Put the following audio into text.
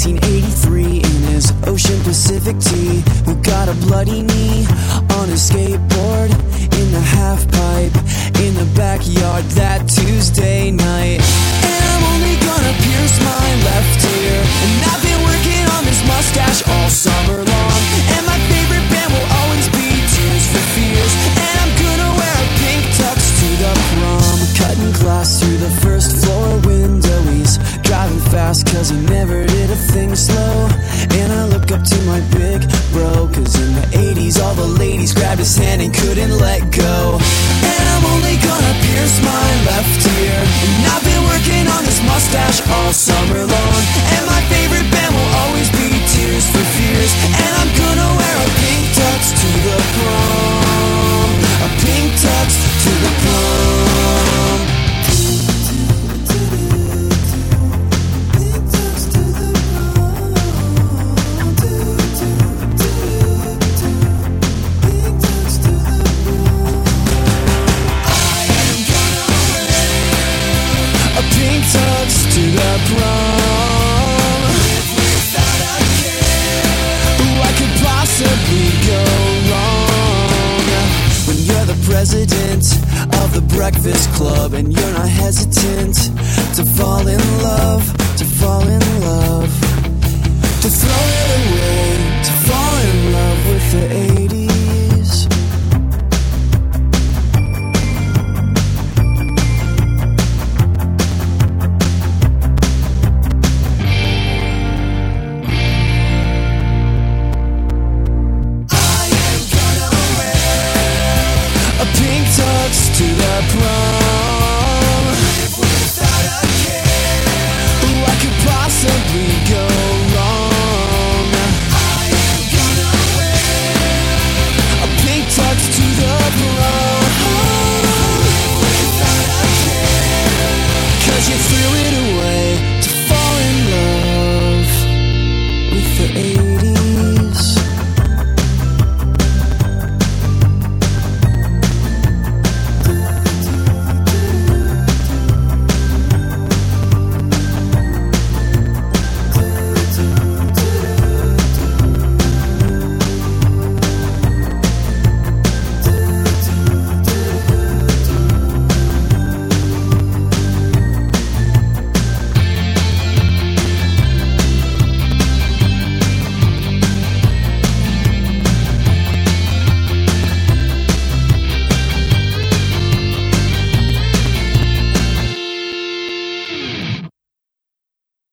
1983 in his Ocean Pacific tee, who got a bloody knee on his skateboard in the half pipe in the backyard that Tuesday night. And I'm only gonna pierce my left ear, and I've been working on this mustache all summer long. And my favorite band will always be Tears for Fears, and I'm gonna wear a pink tux to the prom. Cutting glass through the first floor window, he's driving fast cause he never did a thing slow. And I look up to my big bro, cause in the 80s all the ladies grabbed his hand and couldn't let go. And I'm only gonna pierce my left ear, and I've been working on this mustache all summer long. And my favorite band will always be Tears for Fears, and I'm gonna wear a pink tux to the prom. A pink tux to the prom. To the prom, without a care, what could possibly go wrong? When you're the president of the Breakfast Club and you're not hesitant to fall in